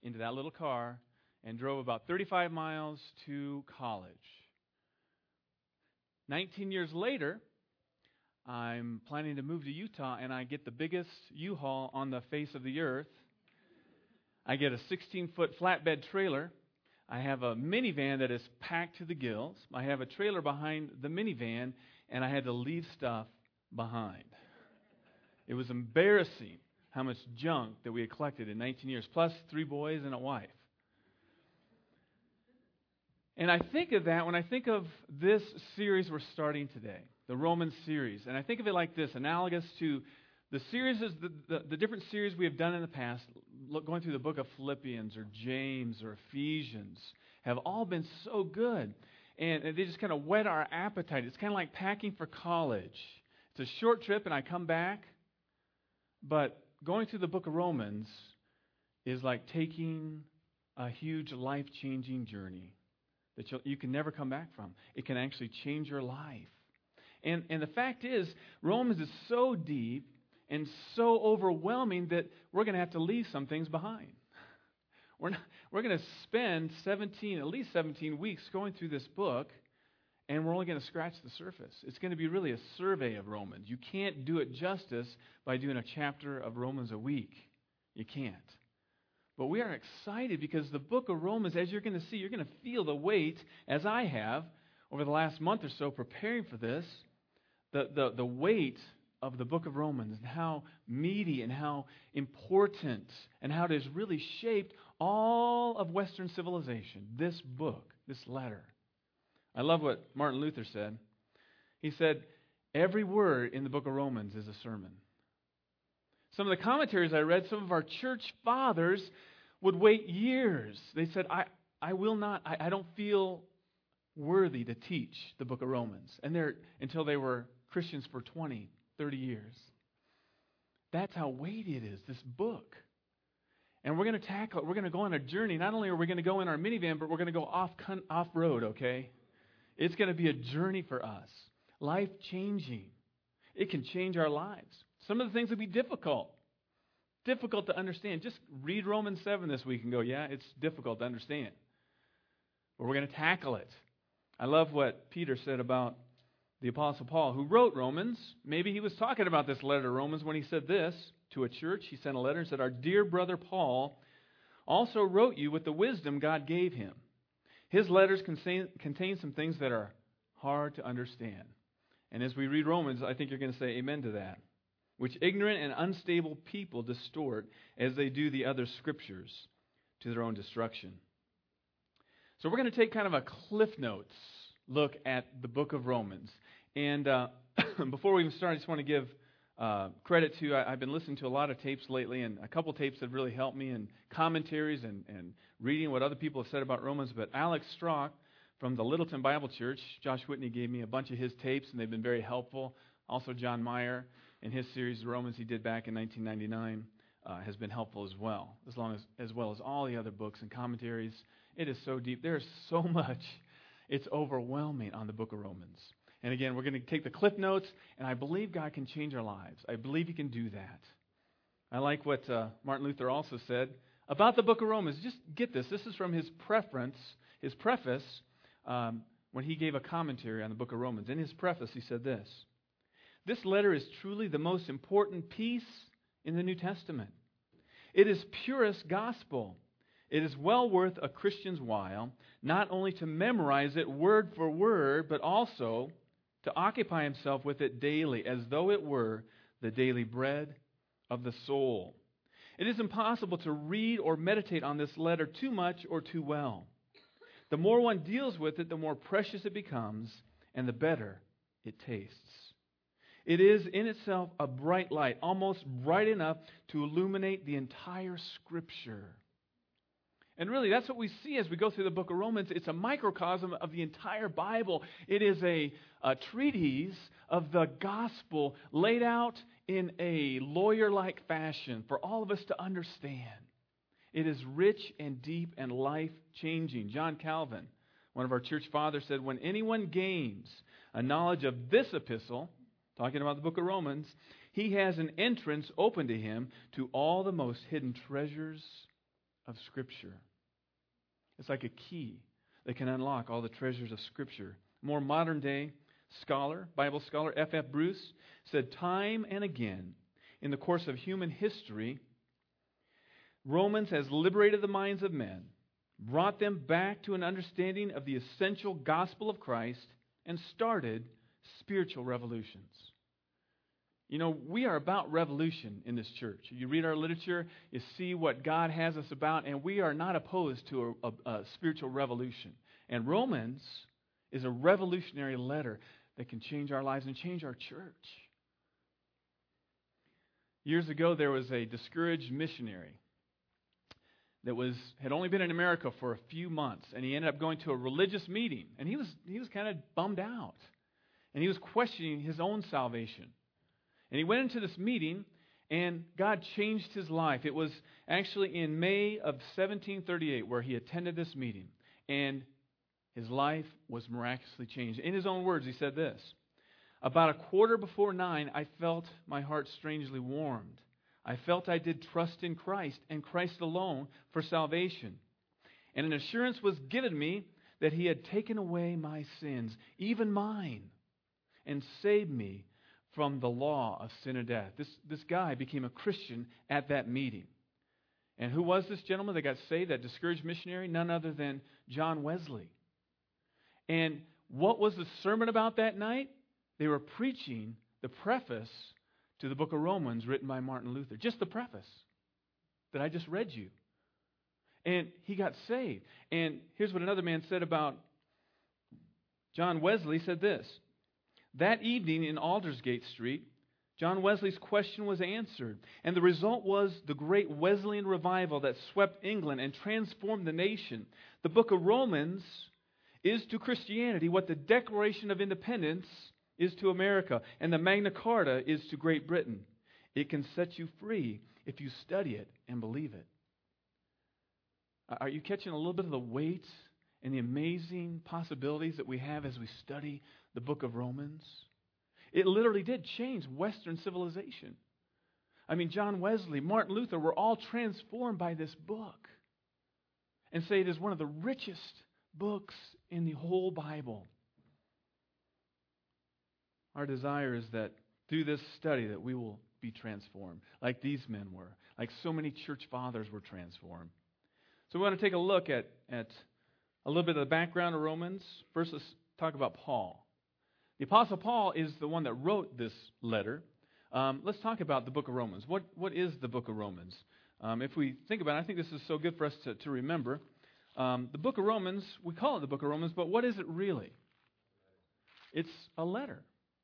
into that little car and drove about 35 miles to college. 19 years later, I'm planning to move to Utah, and I get the biggest U-Haul on the face of the earth. I get a 16-foot flatbed trailer. I have a minivan that is packed to the gills. I have a trailer behind the minivan, and I had to leave stuff behind. It was embarrassing how much junk that we had collected in 19 years, plus 3 boys and a wife. And I think of that when I think of this series we're starting today, the Romans series. And I think of it like this, analogous to the series, the different series we have done in the past, going through the book of Philippians or James or Ephesians, have all been so good. And they just kind of whet our appetite. It's kind of like packing for college. It's a short trip and I come back. But going through the book of Romans is like taking a huge life-changing journey that you can never come back from. It can actually change your life. And the fact is, Romans is so deep and so overwhelming that we're going to have to leave some things behind. We're going to spend at least 17 weeks going through this book, and we're only going to scratch the surface. It's going to be really a survey of Romans. You can't do it justice by doing a chapter of Romans a week. You can't. But we are excited because the book of Romans, as you're going to see, you're going to feel the weight, as I have, over the last month or so preparing for this, the weight of the book of Romans and how meaty and how important and how it has really shaped all of Western civilization, this book, this letter. I love what Martin Luther said. He said, every word in the book of Romans is a sermon. Some of the commentaries I read, some of our church fathers would wait years. They said, I don't feel worthy to teach the book of Romans. And until they were Christians for 20, 30 years. That's how weighty it is, this book. And we're going to tackle it. We're going to go on a journey. Not only are we going to go in our minivan, but we're going to go off-road, okay? It's going to be a journey for us. Life-changing. It can change our lives. Some of the things will be difficult to understand. Just read Romans 7 this week and go, yeah, it's difficult to understand. But we're going to tackle it. I love what Peter said about the Apostle Paul, who wrote Romans. Maybe he was talking about this letter to Romans when he said this to a church. He sent a letter and said, our dear brother Paul also wrote you with the wisdom God gave him. His letters contain some things that are hard to understand. And as we read Romans, I think you're going to say amen to that. Which ignorant and unstable people distort as they do the other scriptures to their own destruction. So we're going to take kind of a Cliff Notes look at the book of Romans. And before we even start, I just want to give credit to, I've been listening to a lot of tapes lately, and a couple tapes have really helped me, and commentaries and reading what other people have said about Romans. But Alex Strock from the Littleton Bible Church, Josh Whitney gave me a bunch of his tapes, and they've been very helpful. Also John Meyer, in his series, Romans, he did back in 1999, has been helpful as well. As well as all the other books and commentaries. It is so deep. There's so much. It's overwhelming on the book of Romans. And again, we're going to take the Cliff Notes, and I believe God can change our lives. I believe He can do that. I like what Martin Luther also said about the book of Romans. Just get this. This is from his preface, when he gave a commentary on the book of Romans. In his preface, he said this: this letter is truly the most important piece in the New Testament. It is purest gospel. It is well worth a Christian's while, not only to memorize it word for word, but also to occupy himself with it daily, as though it were the daily bread of the soul. It is impossible to read or meditate on this letter too much or too well. The more one deals with it, the more precious it becomes, and the better it tastes. It is in itself a bright light, almost bright enough to illuminate the entire Scripture. And really, that's what we see as we go through the book of Romans. It's a microcosm of the entire Bible. It is a treatise of the gospel laid out in a lawyer-like fashion for all of us to understand. It is rich and deep and life-changing. John Calvin, one of our church fathers, said, when anyone gains a knowledge of this epistle, talking about the book of Romans, he has an entrance open to him to all the most hidden treasures of Scripture. It's like a key that can unlock all the treasures of Scripture. More modern day scholar, Bible scholar, F.F. Bruce, said time and again in the course of human history, Romans has liberated the minds of men, brought them back to an understanding of the essential gospel of Christ, and started spiritual revolutions. You know, we are about revolution in this church. You read our literature, you see what God has us about, and we are not opposed to a spiritual revolution. And Romans is a revolutionary letter that can change our lives and change our church. Years ago, there was a discouraged missionary that had only been in America for a few months, and he ended up going to a religious meeting, and he was kind of bummed out, and he was questioning his own salvation. And he went into this meeting, and God changed his life. It was actually in May of 1738 where he attended this meeting, and his life was miraculously changed. In his own words, he said this: "About 9:15, I felt my heart strangely warmed. I felt I did trust in Christ and Christ alone for salvation. And an assurance was given me that He had taken away my sins, even mine, and saved me from the law of sin and death." This guy became a Christian at that meeting. And who was this gentleman that got saved, that discouraged missionary? None other than John Wesley. And what was the sermon about that night? They were preaching the preface to the book of Romans written by Martin Luther. Just the preface that I just read you. And he got saved. And here's what another man said about John Wesley. He said this: "That evening in Aldersgate Street, John Wesley's question was answered, and the result was the great Wesleyan revival that swept England and transformed the nation. The book of Romans is to Christianity what the Declaration of Independence is to America, and the Magna Carta is to Great Britain. It can set you free if you study it and believe it." Are you catching a little bit of the weight and the amazing possibilities that we have as we study the book of Romans? It literally did change Western civilization. I mean, John Wesley, Martin Luther were all transformed by this book, and say it is one of the richest books in the whole Bible. Our desire is that through this study that we will be transformed, like these men were, like so many church fathers were transformed. So we want to take a look at a little bit of the background of Romans. First, let's talk about Paul. The Apostle Paul is the one that wrote this letter. Let's talk about the book of Romans. What is the book of Romans? If we think about it, I think this is so good for us to remember. The book of Romans, we call it the book of Romans, but what is it really? It's a letter.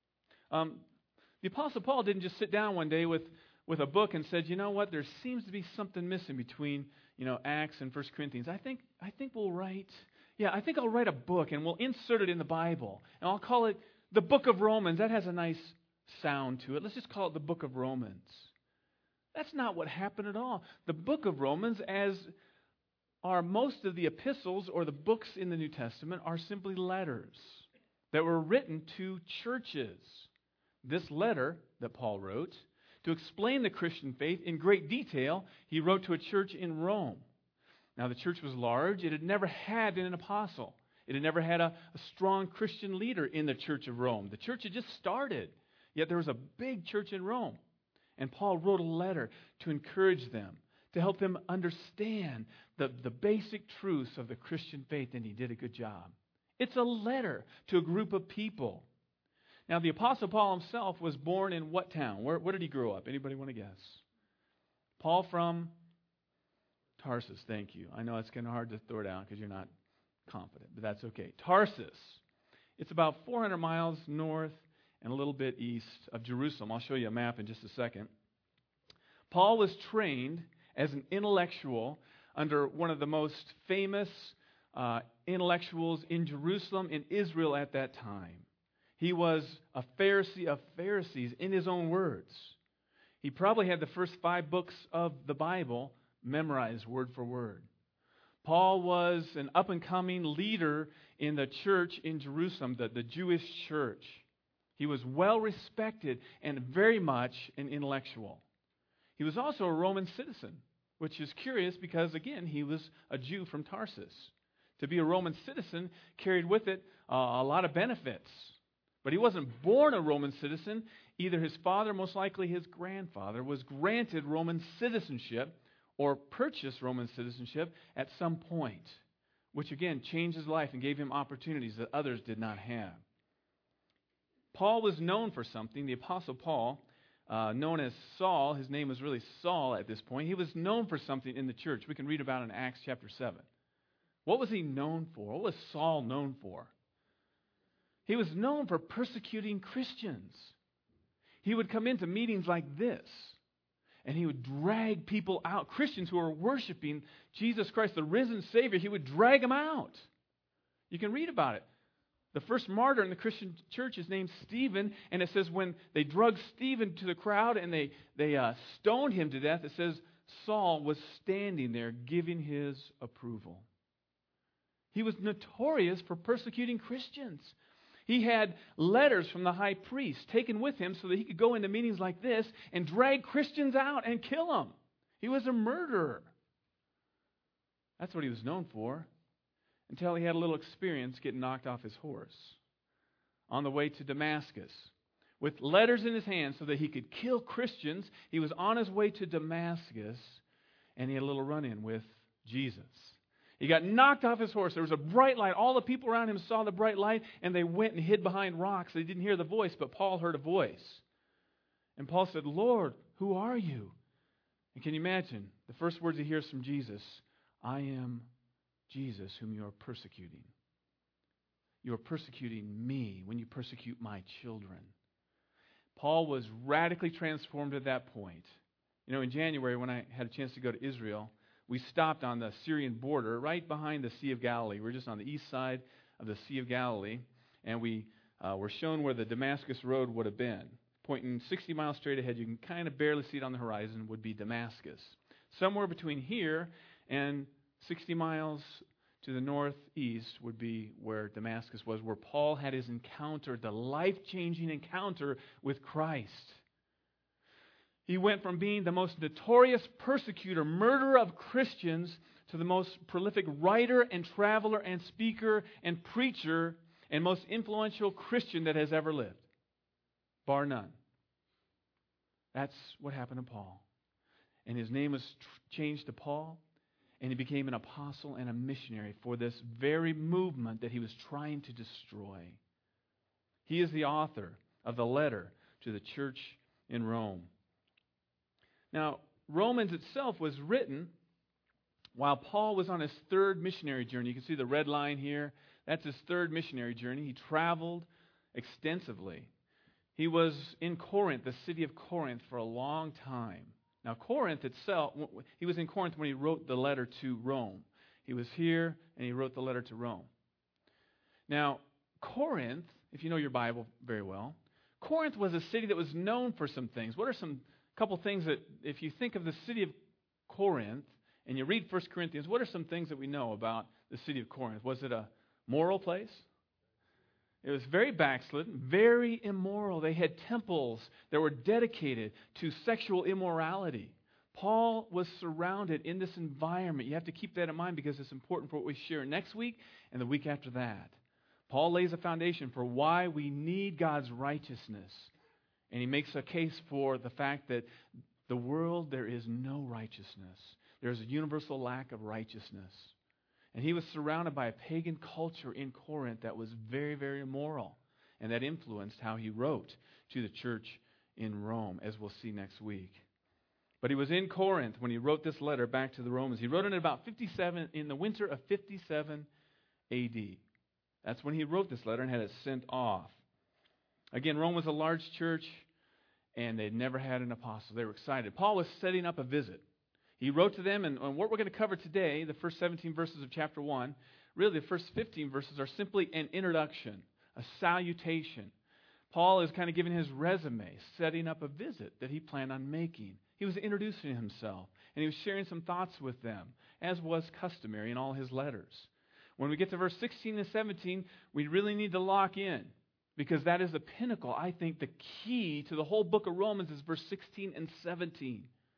The Apostle Paul didn't just sit down one day with a book and said, you know what, there seems to be something missing between, Acts and 1 Corinthians. I think I'll write a book and we'll insert it in the Bible. And I'll call it the book of Romans. That has a nice sound to it. Let's just call it the book of Romans. That's not what happened at all. The book of Romans, as are most of the epistles or the books in the New Testament, are simply letters that were written to churches. This letter that Paul wrote, to explain the Christian faith in great detail, he wrote to a church in Rome. Now, the church was large. It had never had an apostle. It had never had a strong Christian leader in the church of Rome. The church had just started, yet there was a big church in Rome. And Paul wrote a letter to encourage them, to help them understand the basic truths of the Christian faith, and he did a good job. It's a letter to a group of people. Now, the Apostle Paul himself was born in what town? Where did he grow up? Anybody want to guess? Paul from Tarsus. Thank you. I know it's kind of hard to throw it out because you're not confident, but that's okay. Tarsus. It's about 400 miles north and a little bit east of Jerusalem. I'll show you a map in just a second. Paul was trained as an intellectual under one of the most famous intellectuals in Jerusalem, in Israel at that time. He was a Pharisee of Pharisees, in his own words. He probably had the first 5 books of the Bible memorized word for word. Paul was an up-and-coming leader in the church in Jerusalem, the Jewish church. He was well respected and very much an intellectual. He was also a Roman citizen, which is curious because, again, he was a Jew from Tarsus. To be a Roman citizen carried with it a lot of benefits. But he wasn't born a Roman citizen. Either his father, most likely his grandfather, was granted Roman citizenship or purchased Roman citizenship at some point, which again changed his life and gave him opportunities that others did not have. Paul was known for something. The Apostle Paul, known as Saul, his name was really Saul at this point. He was known for something in the church. We can read about it in Acts chapter 7. What was he known for? What was Saul known for? He was known for persecuting Christians. He would come into meetings like this, and he would drag people out, Christians who were worshiping Jesus Christ, the risen Savior. He would drag them out. You can read about it. The first martyr in the Christian church is named Stephen, and it says when they dragged Stephen to the crowd and they stoned him to death, it says Saul was standing there giving his approval. He was notorious for persecuting Christians. He had letters from the high priest taken with him so that he could go into meetings like this and drag Christians out and kill them. He was a murderer. That's what he was known for, until he had a little experience getting knocked off his horse on the way to Damascus. With letters in his hand so that he could kill Christians, he was on his way to Damascus, and he had a little run-in with Jesus. He got knocked off his horse. There was a bright light. All the people around him saw the bright light, and they went and hid behind rocks. They didn't hear the voice, but Paul heard a voice. And Paul said, "Lord, who are you?" And can you imagine the first words he hears from Jesus? "I am Jesus whom you are persecuting. You are persecuting me when you persecute my children." Paul was radically transformed at that point. You know, in January, when I had a chance to go to Israel, we stopped on the Syrian border right behind the Sea of Galilee. We're just on the east side of the Sea of Galilee, and we were shown where the Damascus Road would have been. Pointing 60 miles straight ahead, you can kind of barely see it on the horizon, would be Damascus. Somewhere between here and 60 miles to the northeast would be where Damascus was, where Paul had his encounter, the life-changing encounter with Christ. He went from being the most notorious persecutor, murderer of Christians, to the most prolific writer and traveler and speaker and preacher and most influential Christian that has ever lived, bar none. That's what happened to Paul. And his name was changed to Paul, and he became an apostle and a missionary for this very movement that he was trying to destroy. He is the author of the letter to the church in Rome. Now, Romans itself was written while Paul was on his third missionary journey. You can see the red line here. That's his third missionary journey. He traveled extensively. He was in Corinth, the city of Corinth, for a long time. Now, Corinth itself, he was in Corinth when he wrote the letter to Rome. He was here, and he wrote the letter to Rome. Now, Corinth, if you know your Bible very well, Corinth was a city that was known for some things. What are some couple things that, if you think of the city of Corinth, and you read 1 Corinthians, what are some things that we know about the city of Corinth? Was it a moral place? It was very backslidden, very immoral. They had temples that were dedicated to sexual immorality. Paul was surrounded in this environment. You have to keep that in mind because it's important for what we share next week and the week after that. Paul lays a foundation for why we need God's righteousness. And he makes a case for the fact that the world, there is no righteousness. There's a universal lack of righteousness. And he was surrounded by a pagan culture in Corinth that was very, very immoral. And that influenced how he wrote to the church in Rome, as we'll see next week. But he was in Corinth when he wrote this letter back to the Romans. He wrote it in the winter of 57 A.D. That's when he wrote this letter and had it sent off. Again, Rome was a large church, and they'd never had an apostle. They were excited. Paul was setting up a visit. He wrote to them, and what we're going to cover today, the first 17 verses of chapter 1, really the first 15 verses are simply an introduction, a salutation. Paul is kind of giving his resume, setting up a visit that he planned on making. He was introducing himself, and he was sharing some thoughts with them, as was customary in all his letters. When we get to verse 16 and 17, we really need to lock in, because that is the pinnacle. I think the key to the whole book of Romans is verse 16 and 17,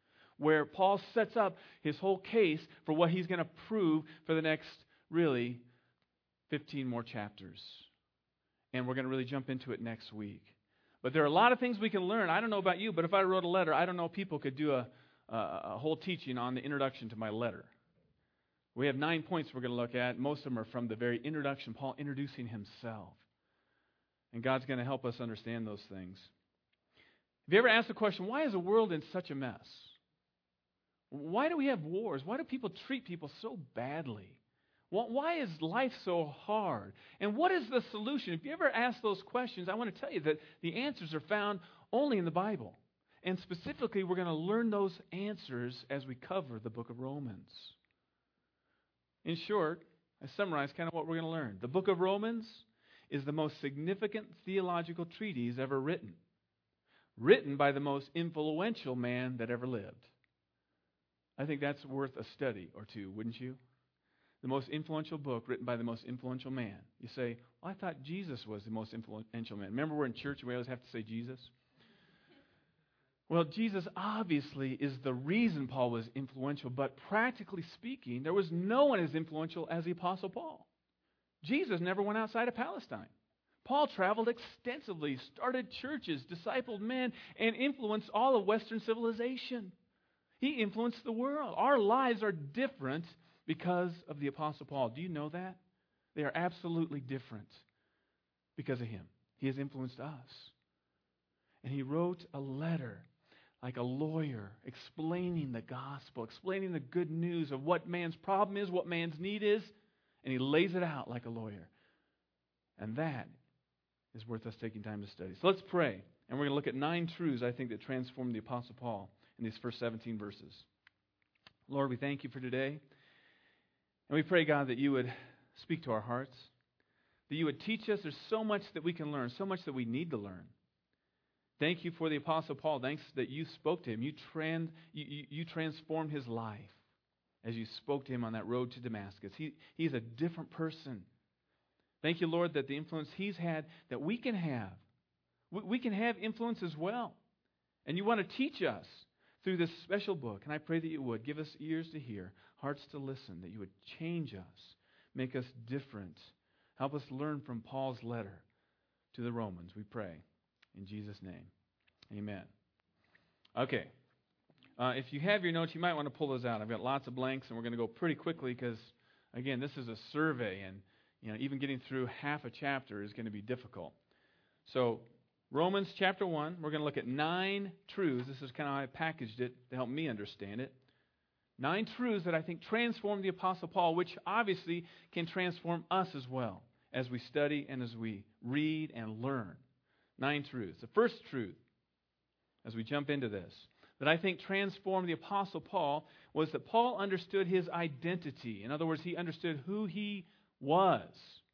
where Paul sets up his whole case for what he's going to prove for the next, really, 15 more chapters. And we're going to really jump into it next week. But there are a lot of things we can learn. I don't know about you, but if I wrote a letter, I don't know if people could do a whole teaching on the introduction to my letter. We have 9 points we're going to look at. Most of them are from the very introduction, Paul introducing himself. And God's going to help us understand those things. Have you ever asked the question, why is the world in such a mess? Why do we have wars? Why do people treat people so badly? Why is life so hard? And what is the solution? If you ever ask those questions, I want to tell you that the answers are found only in the Bible. And specifically, we're going to learn those answers as we cover the book of Romans. In short, I summarize kind of what we're going to learn. The book of Romans is the most significant theological treatise ever written. Written by the most influential man that ever lived. I think that's worth a study or two, wouldn't you? The most influential book written by the most influential man. You say, well, I thought Jesus was the most influential man. Remember we're in church and we always have to say Jesus? Well, Jesus obviously is the reason Paul was influential, but practically speaking, there was no one as influential as the Apostle Paul. Jesus never went outside of Palestine. Paul traveled extensively, started churches, discipled men, and influenced all of Western civilization. He influenced the world. Our lives are different because of the Apostle Paul. Do you know that? They are absolutely different because of him. He has influenced us. And he wrote a letter like a lawyer explaining the gospel, explaining the good news of what man's problem is, what man's need is, and he lays it out like a lawyer. And that is worth us taking time to study. So let's pray. And we're going to look at 9 truths, I think, that transformed the Apostle Paul in these first 17 verses. Lord, we thank you for today. And we pray, God, that you would speak to our hearts, that you would teach us. There's so much that we can learn, so much that we need to learn. Thank you for the Apostle Paul. Thanks that you spoke to him. You transformed his life as you spoke to him on that road to Damascus. He's a different person. Thank you, Lord, that the influence he's had, that we can have. We can have influence as well. And you want to teach us through this special book. And I pray that you would give us ears to hear, hearts to listen, that you would change us, make us different. Help us learn from Paul's letter to the Romans, we pray. In Jesus' name, amen. Okay. If you have your notes, you might want to pull those out. I've got lots of blanks, and we're going to go pretty quickly because, again, this is a survey, and even getting through half a chapter is going to be difficult. So, Romans chapter 1, we're going to look at 9 truths. This is kind of how I packaged it to help me understand it. 9 truths that I think transform the Apostle Paul, which obviously can transform us as well as we study and as we read and learn. 9 truths. The first truth, as we jump into this, that I think transformed the Apostle Paul was that Paul understood his identity. In other words, he understood who he was.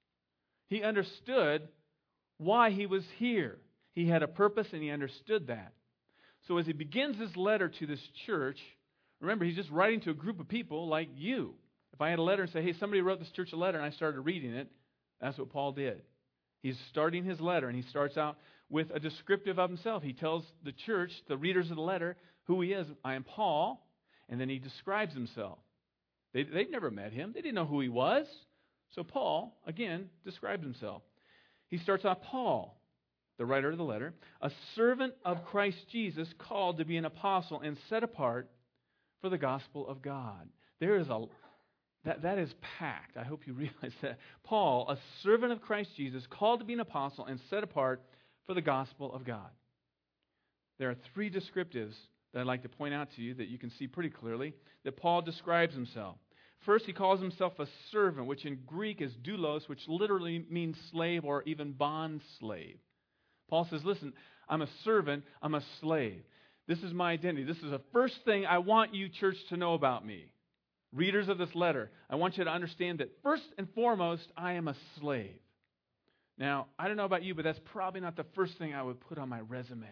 He understood why he was here. He had a purpose and he understood that. So as he begins this letter to this church, remember, he's just writing to a group of people like you. If I had a letter and say, hey, somebody wrote this church a letter and I started reading it, that's what Paul did. He's starting his letter and he starts out with a descriptive of himself. He tells the church, the readers of the letter, who he is. I am Paul. And then he describes himself. They'd never met him. They didn't know who he was. So Paul, again, describes himself. He starts off, Paul, the writer of the letter, a servant of Christ Jesus, called to be an apostle and set apart for the gospel of God. There is that is packed. I hope you realize that. Paul, a servant of Christ Jesus, called to be an apostle and set apart for the gospel of God. There are 3 descriptives that I'd like to point out to you that you can see pretty clearly that Paul describes himself. First, he calls himself a servant, which in Greek is doulos, which literally means slave or even bond slave. Paul says, listen, I'm a servant, I'm a slave. This is my identity. This is the first thing I want you, church, to know about me. Readers of this letter, I want you to understand that first and foremost, I am a slave. Now, I don't know about you, but that's probably not the first thing I would put on my resume.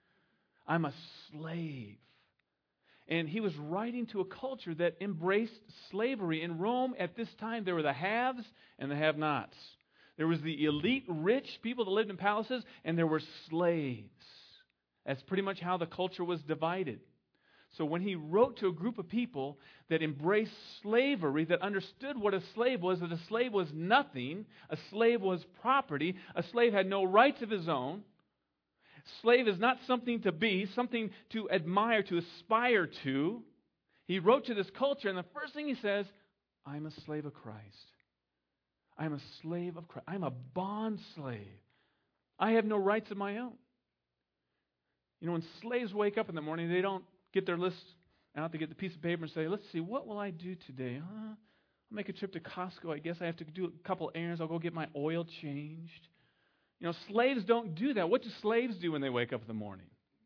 I'm a slave. And he was writing to a culture that embraced slavery. In Rome at this time, there were the haves and the have-nots. There was the elite rich people that lived in palaces, and there were slaves. That's pretty much how the culture was divided. So when he wrote to a group of people that embraced slavery, that understood what a slave was, that a slave was nothing, a slave was property, a slave had no rights of his own, slave is not something to be, something to admire, to aspire to. He wrote to this culture, and the first thing he says, I'm a slave of Christ. I'm a slave of Christ. I'm a bond slave. I have no rights of my own. You know, when slaves wake up in the morning, they don't get their list out. They get the piece of paper and say, let's see, what will I do today? I'll make a trip to Costco. I guess I have to do a couple errands. I'll go get my oil changed. You know, slaves don't do that. What do slaves do when they wake up in the morning?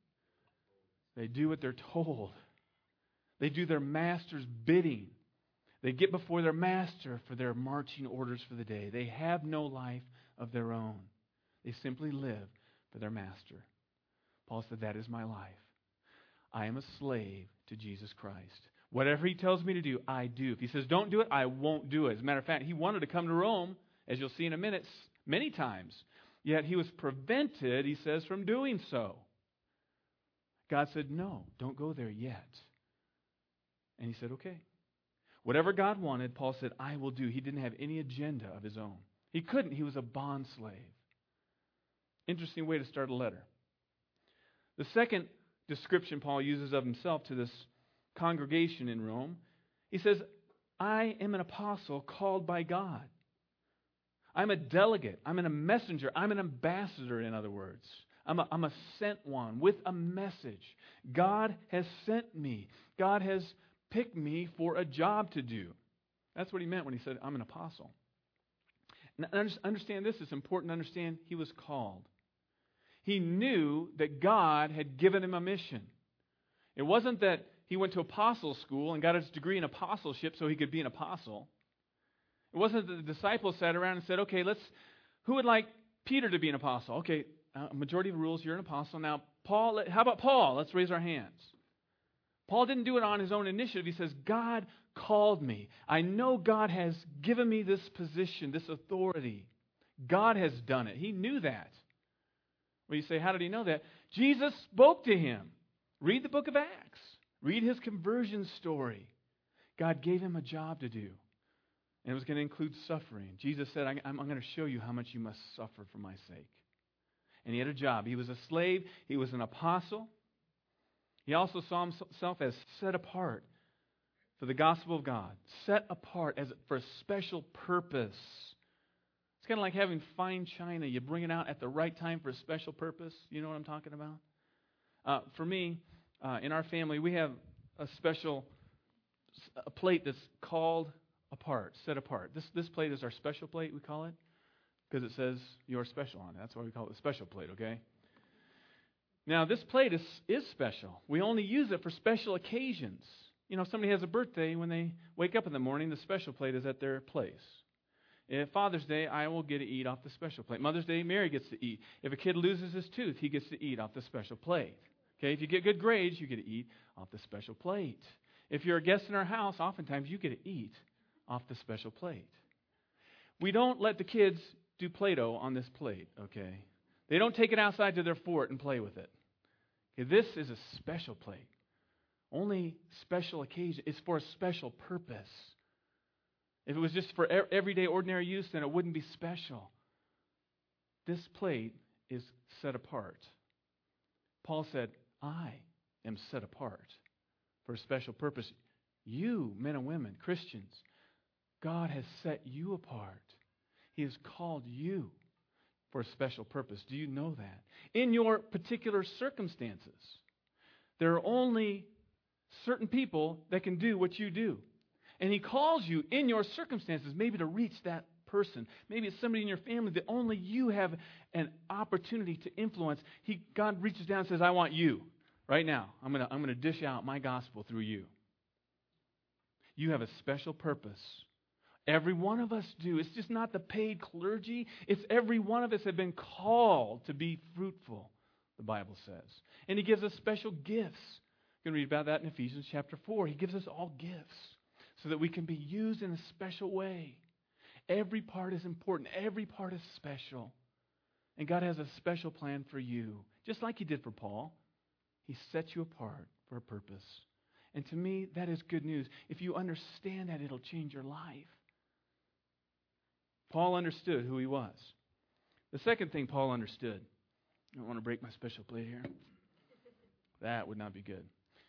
They do what they're told. They do their master's bidding. They get before their master for their marching orders for the day. They have no life of their own. They simply live for their master. Paul said, that is my life. I am a slave to Jesus Christ. Whatever he tells me to do, I do. If he says don't do it, I won't do it. As a matter of fact, he wanted to come to Rome, as you'll see in a minute, many times. Yet he was prevented, he says, from doing so. God said, no, don't go there yet. And he said, okay. Whatever God wanted, Paul said, I will do. He didn't have any agenda of his own. He couldn't. He was a bond slave. Interesting way to start a letter. The second description Paul uses of himself to this congregation in Rome, he says, I am an apostle called by God. I'm a delegate. I'm a messenger. I'm an ambassador, in other words. I'm a sent one with a message. God has sent me. God has picked me for a job to do. That's what he meant when he said, I'm an apostle. Now, understand this. It's important to understand he was called. He knew that God had given him a mission. It wasn't that he went to apostle school and got his degree in apostleship so he could be an apostle. It wasn't that the disciples sat around and said, okay, who would like Peter to be an apostle? Okay, majority of the rules, you're an apostle. Now, Paul, how about Paul? Let's raise our hands. Paul didn't do it on his own initiative. He says, God called me. I know God has given me this position, this authority. God has done it. He knew that. Well, you say, how did he know that? Jesus spoke to him. Read the book of Acts. Read his conversion story. God gave him a job to do. And it was going to include suffering. Jesus said, I'm going to show you how much you must suffer for my sake. And he had a job. He was a slave. He was an apostle. He also saw himself as set apart for the gospel of God. Set apart for a special purpose. It's kind of like having fine china. You bring it out at the right time for a special purpose. You know what I'm talking about? For me, in our family, we have a plate that's called apart, set apart. This plate is our special plate, we call it, because it says you're special on it. That's why we call it the special plate, okay? Now, this plate is special. We only use it for special occasions. You know, if somebody has a birthday, when they wake up in the morning, the special plate is at their place. If Father's Day, I will get to eat off the special plate. Mother's Day, Mary gets to eat. If a kid loses his tooth, he gets to eat off the special plate. Okay, if you get good grades, you get to eat off the special plate. If you're a guest in our house, oftentimes you get to eat off the special plate. We don't let the kids do Play-Doh on this plate, okay? They don't take it outside to their fort and play with it. Okay, this is a special plate. Only special occasion. It's for a special purpose. If it was just for everyday, ordinary use, then it wouldn't be special. This plate is set apart. Paul said, I am set apart for a special purpose. You, men and women, Christians, God has set you apart. He has called you for a special purpose. Do you know that? In your particular circumstances, there are only certain people that can do what you do. And He calls you in your circumstances maybe to reach that person. Maybe it's somebody in your family that only you have an opportunity to influence. God reaches down and says, I want you right now. I'm going to dish out my gospel through you. You have a special purpose. Every one of us do. It's just not the paid clergy. It's every one of us have been called to be fruitful, the Bible says. And He gives us special gifts. You can read about that in Ephesians chapter 4. He gives us all gifts so that we can be used in a special way. Every part is important. Every part is special. And God has a special plan for you. Just like He did for Paul. He set you apart for a purpose. And to me, that is good news. If you understand that, it'll change your life. Paul understood who he was. The second thing Paul understood, I don't want to break my special plate here. That would not be good.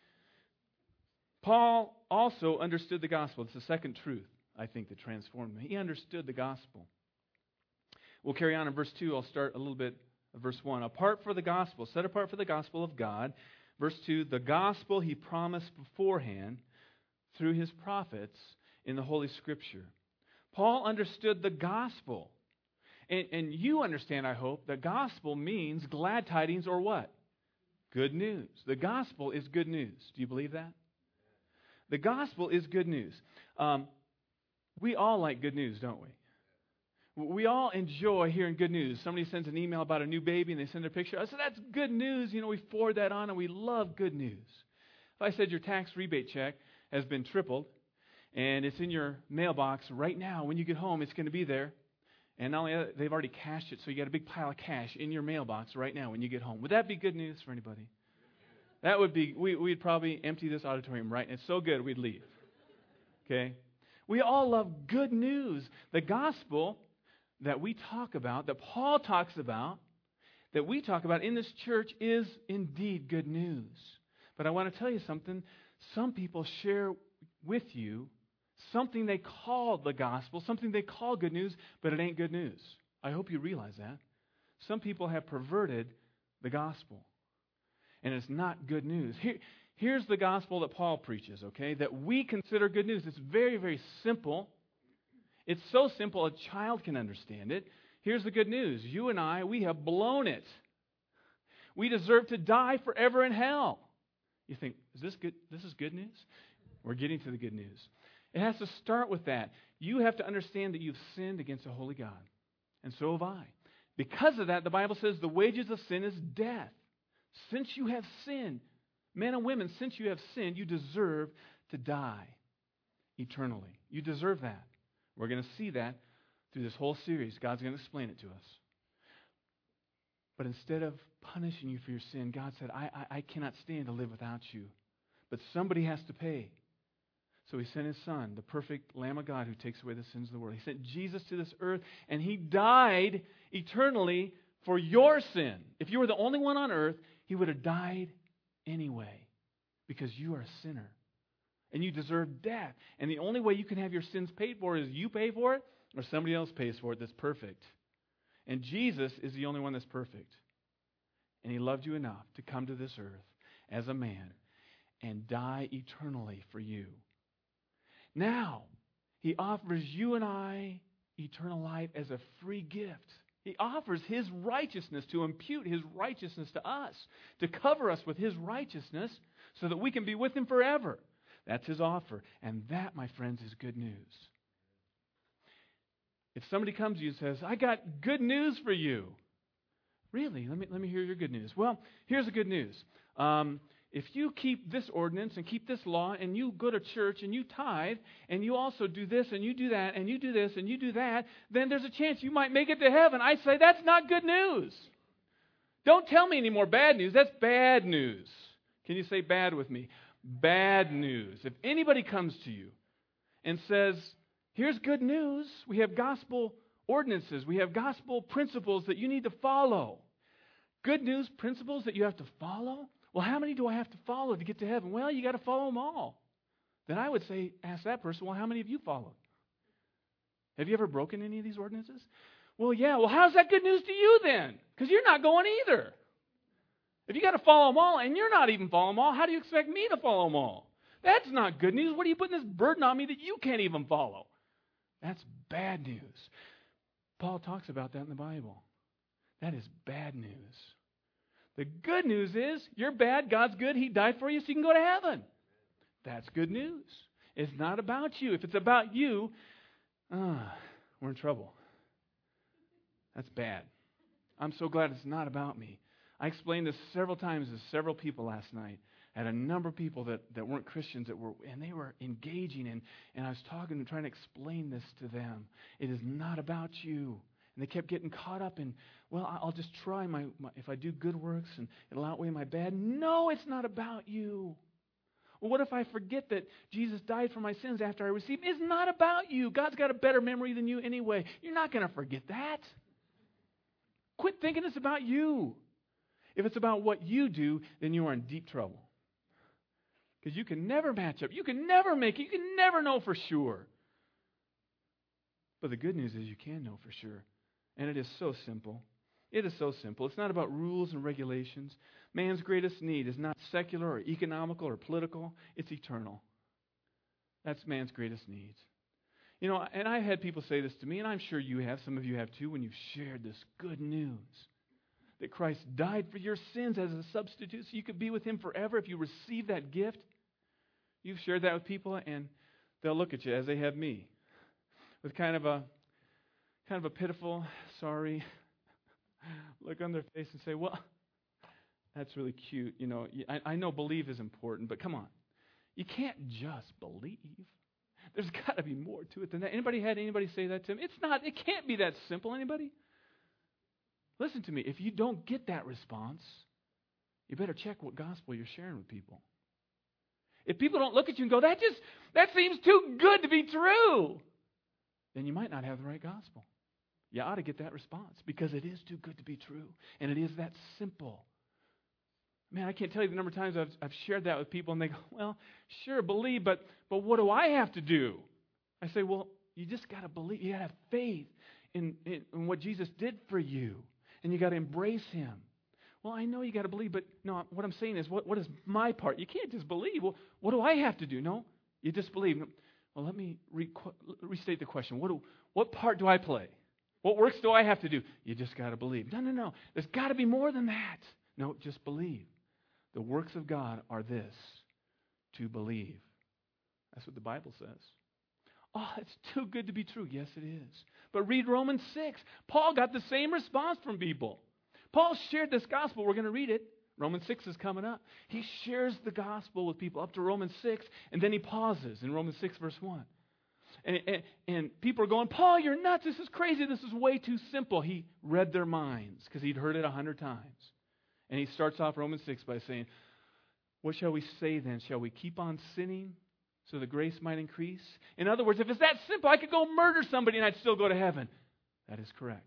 Paul also understood the gospel. It's the second truth, I think, that transformed him. He understood the gospel. We'll carry on in verse 2. I'll start a little bit of verse 1. Apart for the gospel, set apart for the gospel of God. Verse 2, the gospel he promised beforehand through his prophets in the Holy Scripture. Paul understood the gospel. And you understand, I hope, that gospel means glad tidings or what? Good news. The gospel is good news. Do you believe that? The gospel is good news. We all like good news, don't we? We all enjoy hearing good news. Somebody sends an email about a new baby and they send a picture. I said, that's good news. We forward that on and we love good news. If I said your tax rebate check has been tripled and it's in your mailbox right now, when you get home, it's going to be there. And not only that, they've already cashed it, so you got a big pile of cash in your mailbox right now when you get home. Would that be good news for anybody? That would be, we'd probably empty this auditorium right now. It's so good, we'd leave. Okay? We all love good news. The gospel that we talk about, that Paul talks about, that we talk about in this church is indeed good news. But I want to tell you something. Some people share with you something they call the gospel, something they call good news, but it ain't good news. I hope you realize that. Some people have perverted the gospel, and it's not good news. Here's the gospel that Paul preaches, okay, that we consider good news. It's very, very simple. It's so simple a child can understand it. Here's the good news. You and I, we have blown it. We deserve to die forever in hell. You think, is this good? This is good news? We're getting to the good news. It has to start with that. You have to understand that you've sinned against a holy God. And so have I. Because of that, the Bible says the wages of sin is death. Since you have sinned, men and women, since you have sinned, you deserve to die eternally. You deserve that. We're going to see that through this whole series. God's going to explain it to us. But instead of punishing you for your sin, God said, I cannot stand to live without you. But somebody has to pay. So he sent his Son, the perfect Lamb of God who takes away the sins of the world. He sent Jesus to this earth, and he died eternally for your sin. If you were the only one on earth, he would have died anyway because you are a sinner. And you deserve death. And the only way you can have your sins paid for is you pay for it or somebody else pays for it that's perfect. And Jesus is the only one that's perfect. And he loved you enough to come to this earth as a man and die eternally for you. Now, he offers you and I eternal life as a free gift. He offers his righteousness to impute his righteousness to us, to cover us with his righteousness so that we can be with him forever. That's his offer. And that, my friends, is good news. If somebody comes to you and says, I got good news for you. Really? Let me hear your good news. Well, here's the good news. If you keep this ordinance and keep this law and you go to church and you tithe and you also do this and you do that and you do this and you do that, then there's a chance you might make it to heaven. I say that's not good news. Don't tell me any more bad news. That's bad news. Can you say bad with me? Bad news. If anybody comes to you and says, here's good news, we have gospel ordinances, we have gospel principles that you need to follow. Good news principles that you have to follow? Well, how many do I have to follow to get to heaven? Well, you got to follow them all. Then I would say, ask that person, well, how many of you followed? Have you ever broken any of these ordinances? Well, yeah. Well, how's that good news to you then? Because you're not going either. If you got to follow them all and you're not even following them all, how do you expect me to follow them all? That's not good news. What are you putting this burden on me that you can't even follow? That's bad news. Paul talks about that in the Bible. That is bad news. The good news is you're bad, God's good, he died for you so you can go to heaven. That's good news. It's not about you. If it's about you, we're in trouble. That's bad. I'm so glad it's not about me. I explained this several times to several people last night. I had a number of people that weren't Christians and they were engaging and I was talking and trying to explain this to them. It is not about you. And they kept getting caught up in, well, I'll just try if I do good works and it'll outweigh my bad. No, it's not about you. Well, what if I forget that Jesus died for my sins after I received Him? It's not about you. God's got a better memory than you anyway. You're not going to forget that. Quit thinking it's about you. If it's about what you do, then you are in deep trouble. Because you can never match up. You can never make it. You can never know for sure. But the good news is you can know for sure. And it is so simple. It is so simple. It's not about rules and regulations. Man's greatest need is not secular or economical or political. It's eternal. That's man's greatest needs. You know, and I've had people say this to me, and I'm sure you have, some of you have too, when you've shared this good news. That Christ died for your sins as a substitute so you could be with Him forever if you receive that gift. You've shared that with people, and they'll look at you as they have me, with kind of a pitiful, sorry look on their face and say, well, that's really cute. You know, I know believe is important, but come on. You can't just believe. There's got to be more to it than that. Anybody had anybody say that to him? It can't be that simple. Anybody? Listen to me. If you don't get that response, you better check what gospel you're sharing with people. If people don't look at you and go, that seems too good to be true, then you might not have the right gospel. You ought to get that response because it is too good to be true. And it is that simple. Man, I can't tell you the number of times I've shared that with people and they go, well, sure, believe, but what do I have to do? I say, well, you just got to believe. You got to have faith in what Jesus did for you. And you got to embrace Him. Well, I know you got to believe, but no, what I'm saying is, what is my part? You can't just believe. Well, what do I have to do? No, you just believe. Well, let me restate the question. What part do I play? What works do I have to do? You just got to believe. No. There's got to be more than that. No, just believe. The works of God are this, to believe. That's what the Bible says. Oh, it's too good to be true. Yes, it is. But read Romans 6. Paul got the same response from people. Paul shared this gospel. We're going to read it. Romans 6 is coming up. He shares the gospel with people up to Romans 6, and then he pauses in Romans 6, verse 1. And people are going, Paul, you're nuts. This is crazy. This is way too simple. He read their minds because he'd heard it 100 times. And he starts off Romans 6 by saying, what shall we say then? Shall we keep on sinning so the grace might increase? In other words, if it's that simple, I could go murder somebody and I'd still go to heaven. That is correct.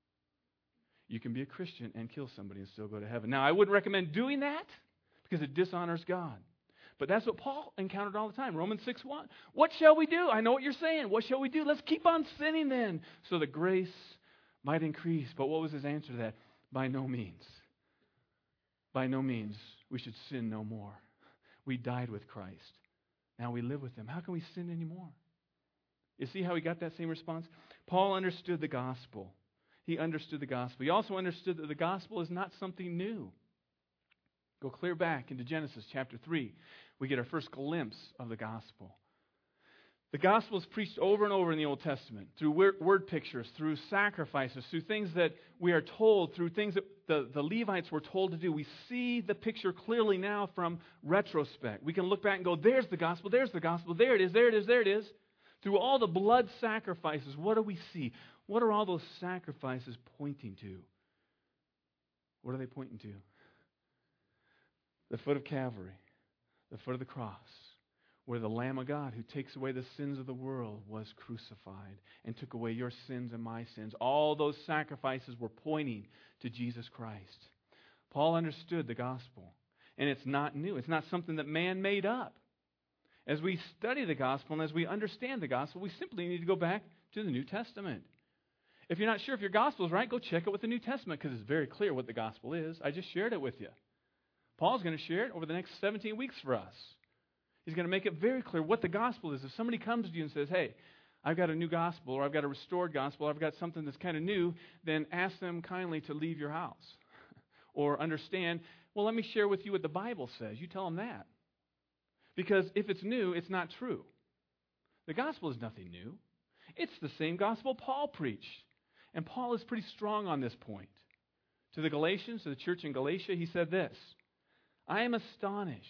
You can be a Christian and kill somebody and still go to heaven. Now, I wouldn't recommend doing that because it dishonors God. But that's what Paul encountered all the time. Romans 6:1. What shall we do? I know what you're saying. What shall we do? Let's keep on sinning then so the grace might increase. But what was his answer to that? By no means. By no means. We should sin no more. We died with Christ. Now we live with Him. How can we sin anymore? You see how he got that same response? Paul understood the gospel. He understood the gospel. He also understood that the gospel is not something new. Go clear back into Genesis chapter 3. We get our first glimpse of the gospel. The gospel is preached over and over in the Old Testament through word pictures, through sacrifices, through things that we are told, through things that the Levites were told to do. We see the picture clearly now from retrospect. We can look back and go, there's the gospel, there it is, there it is, there it is. Through all the blood sacrifices, what do we see? What are all those sacrifices pointing to? What are they pointing to? The foot of Calvary, the foot of the cross, where the Lamb of God who takes away the sins of the world was crucified and took away your sins and my sins. All those sacrifices were pointing to Jesus Christ. Paul understood the gospel, and it's not new. It's not something that man made up. As we study the gospel and as we understand the gospel, we simply need to go back to the New Testament. If you're not sure if your gospel is right, go check it with the New Testament because it's very clear what the gospel is. I just shared it with you. Paul's going to share it over the next 17 weeks for us. He's going to make it very clear what the gospel is. If somebody comes to you and says, hey, I've got a new gospel, or I've got a restored gospel, or I've got something that's kind of new, then ask them kindly to leave your house. Or understand, well, let me share with you what the Bible says. You tell them that. Because if it's new, it's not true. The gospel is nothing new. It's the same gospel Paul preached. And Paul is pretty strong on this point. To the Galatians, to the church in Galatia, he said this, I am astonished,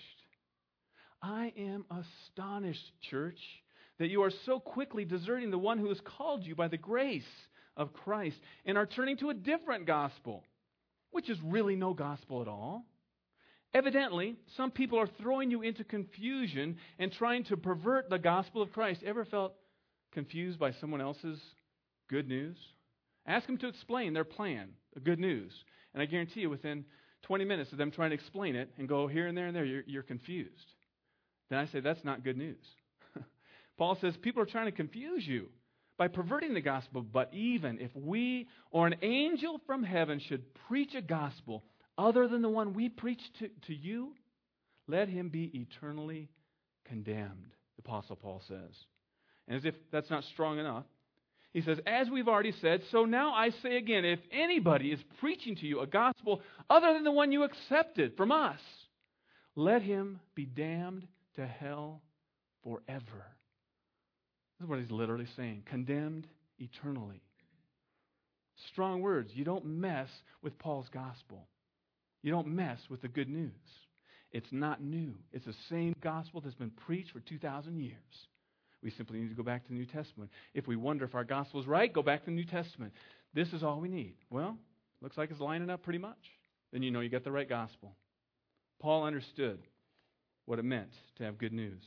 church, that you are so quickly deserting the one who has called you by the grace of Christ and are turning to a different gospel, which is really no gospel at all. Evidently, some people are throwing you into confusion and trying to pervert the gospel of Christ. Ever felt confused by someone else's good news? Ask them to explain their plan, the good news. And I guarantee you, within 20 minutes of them trying to explain it and go here and there and there, you're confused. Then I say, that's not good news. Paul says people are trying to confuse you by perverting the gospel. But even if we or an angel from heaven should preach a gospel other than the one we preach to you, let him be eternally condemned, the Apostle Paul says. And as if that's not strong enough, he says, as we've already said, so now I say again, if anybody is preaching to you a gospel other than the one you accepted from us, let him be damned to hell forever. This is what he's literally saying. Condemned eternally. Strong words. You don't mess with Paul's gospel. You don't mess with the good news. It's not new. It's the same gospel that's been preached for 2,000 years. We simply need to go back to the New Testament. If we wonder if our gospel is right, go back to the New Testament. This is all we need. Well, looks like it's lining up pretty much. Then you know you got the right gospel. Paul understood what it meant to have good news.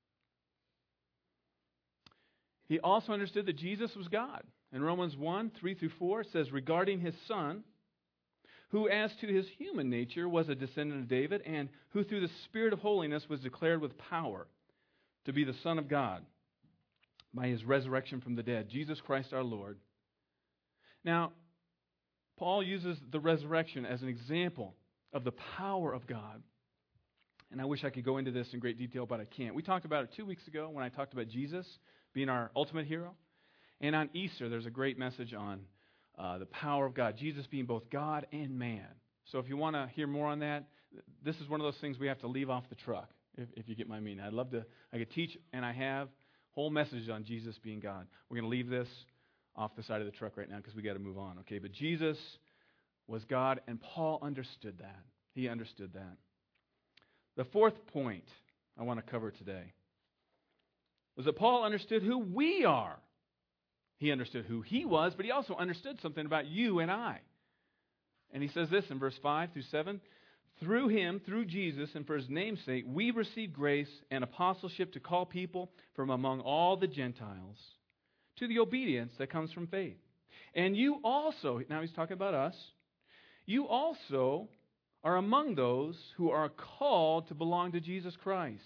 He also understood that Jesus was God. In Romans 1, 3-4, it says, regarding his Son, who as to his human nature was a descendant of David, and who through the Spirit of holiness was declared with power to be the Son of God by his resurrection from the dead, Jesus Christ our Lord. Now, Paul uses the resurrection as an example of the power of God. And I wish I could go into this in great detail, but I can't. We talked about it 2 weeks ago when I talked about Jesus being our ultimate hero. And on Easter, there's a great message on the power of God, Jesus being both God and man. So if you want to hear more on that, this is one of those things we have to leave off the truck, if you get my meaning. I could teach, and I have whole messages on Jesus being God. We're going to leave this off the side of the truck right now because we got to move on, okay? But Jesus was God, and Paul understood that. He understood that. The fourth point I want to cover today was that Paul understood who we are. He understood who he was, but he also understood something about you and I. And he says this in verse 5-7, through him, through Jesus, and for his name's sake, we receive grace and apostleship to call people from among all the Gentiles to the obedience that comes from faith. And you also, now he's talking about us, you also are among those who are called to belong to Jesus Christ.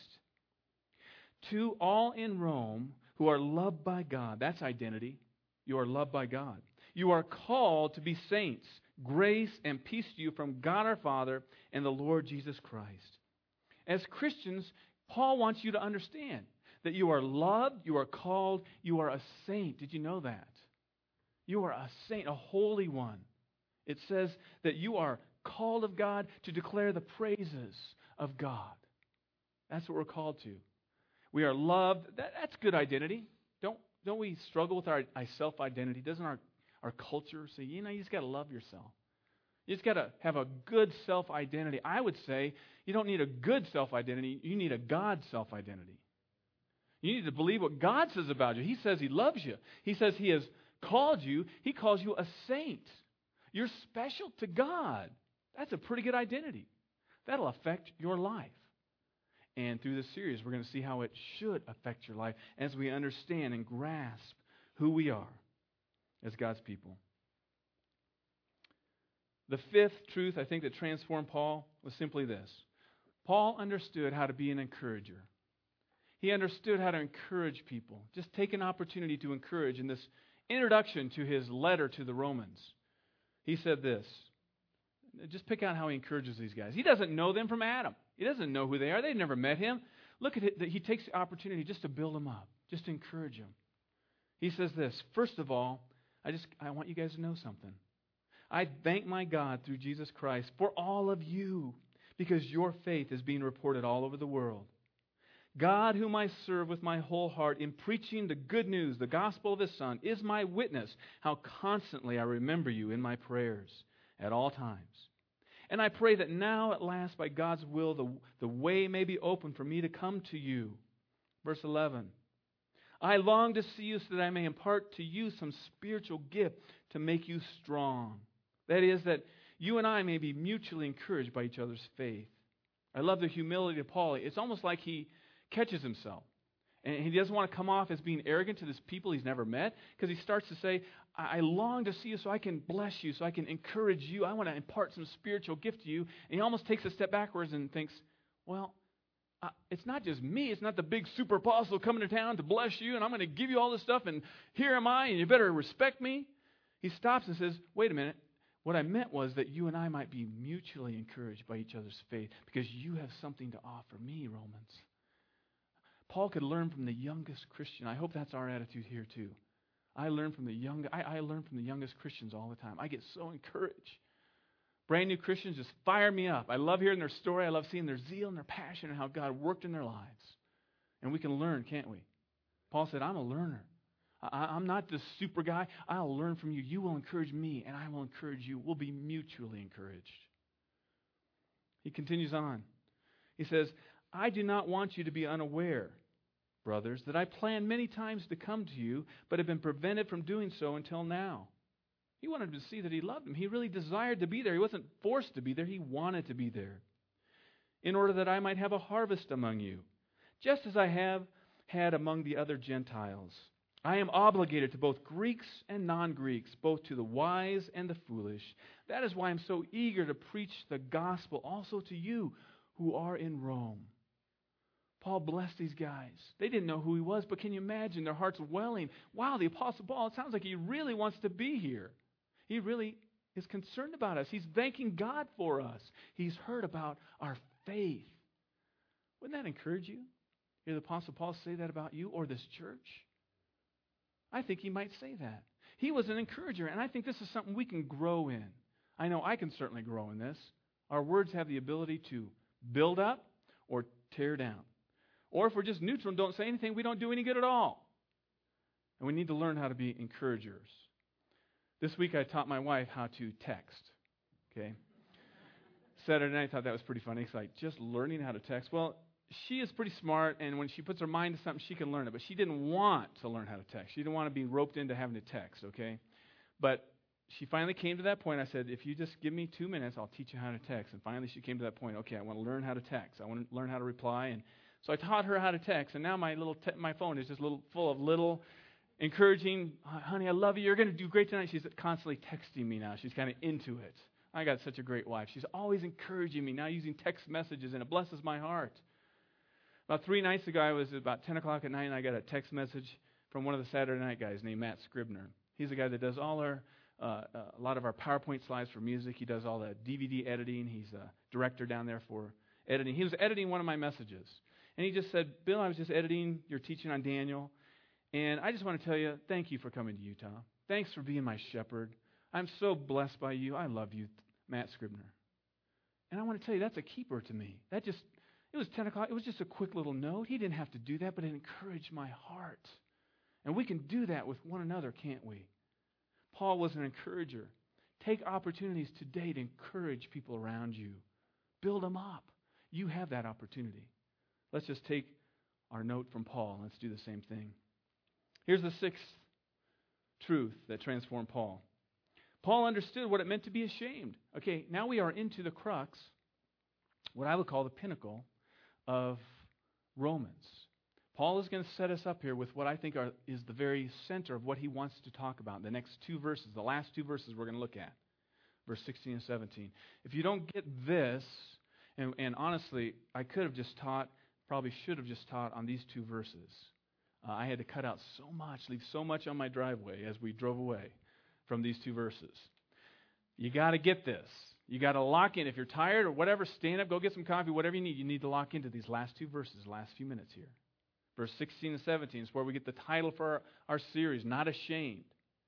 To all in Rome who are loved by God. That's identity. You are loved by God. You are called to be saints. Grace and peace to you from God our Father and the Lord Jesus Christ. As Christians, Paul wants you to understand that you are loved, you are called, you are a saint. Did you know that? You are a saint, a holy one. It says that you are called of God to declare the praises of God. That's what we're called to. We are loved. That's good identity. Don't we struggle with our self-identity? Doesn't our culture say, you just got to love yourself? You just got to have a good self-identity. I would say you don't need a good self-identity. You need a God self-identity. You need to believe what God says about you. He says He loves you. He says He has called you. He calls you a saint. You're special to God. That's a pretty good identity. That'll affect your life. And through this series, we're going to see how it should affect your life as we understand and grasp who we are as God's people. The fifth truth, I think, that transformed Paul was simply this. Paul understood how to be an encourager. He understood how to encourage people. Just take an opportunity to encourage. In this introduction to his letter to the Romans, he said this. Just pick out how he encourages these guys. He doesn't know them from Adam. He doesn't know who they are. They've never met him. Look at it. He takes the opportunity just to build them up, just to encourage them. He says this, first of all, I want you guys to know something. I thank my God through Jesus Christ for all of you because your faith is being reported all over the world. God, whom I serve with my whole heart in preaching the good news, the gospel of His Son, is my witness how constantly I remember you in my prayers at all times. And I pray that now at last, by God's will, the way may be open for me to come to you. Verse 11. I long to see you so that I may impart to you some spiritual gift to make you strong. That is, that you and I may be mutually encouraged by each other's faith. I love the humility of Paul. It's almost like he catches himself. And he doesn't want to come off as being arrogant to this people he's never met, because he starts to say, I long to see you so I can bless you, so I can encourage you. I want to impart some spiritual gift to you. And he almost takes a step backwards and thinks, well, it's not just me. It's not the big super apostle coming to town to bless you, and I'm going to give you all this stuff, and here am I, and you better respect me. He stops and says, wait a minute. What I meant was that you and I might be mutually encouraged by each other's faith, because you have something to offer me, Romans. Paul could learn from the youngest Christian. I hope that's our attitude here too. I learn from the youngest Christians all the time. I get so encouraged. Brand new Christians just fire me up. I love hearing their story. I love seeing their zeal and their passion and how God worked in their lives. And we can learn, can't we? Paul said, I'm a learner. I'm not this super guy. I'll learn from you. You will encourage me, and I will encourage you. We'll be mutually encouraged. He continues on. He says, I do not want you to be unaware, brothers, that I planned many times to come to you, but have been prevented from doing so until now. He wanted to see that he loved them. He really desired to be there. He wasn't forced to be there. He wanted to be there. In order that I might have a harvest among you, just as I have had among the other Gentiles. I am obligated to both Greeks and non-Greeks, both to the wise and the foolish. That is why I'm so eager to preach the gospel also to you who are in Rome. Paul blessed these guys. They didn't know who he was, but can you imagine their hearts welling? Wow, the Apostle Paul, it sounds like he really wants to be here. He really is concerned about us. He's thanking God for us. He's heard about our faith. Wouldn't that encourage you? Hear the Apostle Paul say that about you or this church? I think he might say that. He was an encourager, and I think this is something we can grow in. I know I can certainly grow in this. Our words have the ability to build up or tear down. Or if we're just neutral and don't say anything, we don't do any good at all. And we need to learn how to be encouragers. This week I taught my wife how to text. Okay? Saturday night I thought that was pretty funny. It's like, just learning how to text. Well, she is pretty smart, and when she puts her mind to something, she can learn it. But she didn't want to learn how to text. She didn't want to be roped into having to text, okay? But she finally came to that point. I said, if you just give me 2 minutes, I'll teach you how to text. And finally she came to that point. Okay, I want to learn how to text. I want to learn how to reply. And so I taught her how to text. And now my phone is just full of little encouraging, honey, I love you. You're going to do great tonight. She's constantly texting me now. She's kind of into it. I got such a great wife. She's always encouraging me, now using text messages, and it blesses my heart. About 3 nights ago, I was about 10 o'clock at night, and I got a text message from one of the Saturday night guys named Matt Scribner. He's the guy that does all our a lot of our PowerPoint slides for music. He does all the DVD editing. He's a director down there for editing. He was editing one of my messages. And he just said, Bill, I was just editing your teaching on Daniel, and I just want to tell you, thank you for coming to Utah. Thanks for being my shepherd. I'm so blessed by you. I love you, Matt Scribner. And I want to tell you, that's a keeper to me. It was 10 o'clock. It was just a quick little note. He didn't have to do that, but it encouraged my heart. And we can do that with one another, can't we? Paul was an encourager. Take opportunities today to encourage people around you. Build them up. You have that opportunity. Let's just take our note from Paul and let's do the same thing. Here's the 6th truth that transformed Paul. Paul understood what it meant to be ashamed. Okay, now we are into the crux, what I would call the pinnacle of Romans. Paul is going to set us up here with what I think is the very center of what he wants to talk about. The next 2 verses, the last 2 verses we're going to look at, verse 16 and 17. If you don't get this, and honestly, I could have just taught, probably should have just taught on these 2 verses. I had to cut out so much, leave so much on my driveway as we drove away from these 2 verses. You got to get this. You got to lock in. If you're tired or whatever, stand up, go get some coffee, whatever you need. You need to lock into these last 2 verses, last few minutes here. Verse 16 and 17 is where we get the title for our series, Not Ashamed.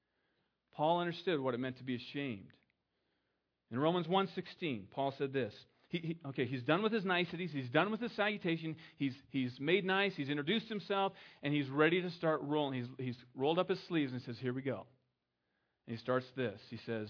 Paul understood what it meant to be ashamed. In Romans 1:16, Paul said this. He's done with his niceties. He's done with his salutation. He's made nice. He's introduced himself, and he's ready to start rolling. He's rolled up his sleeves and says, here we go. And he starts this. He says,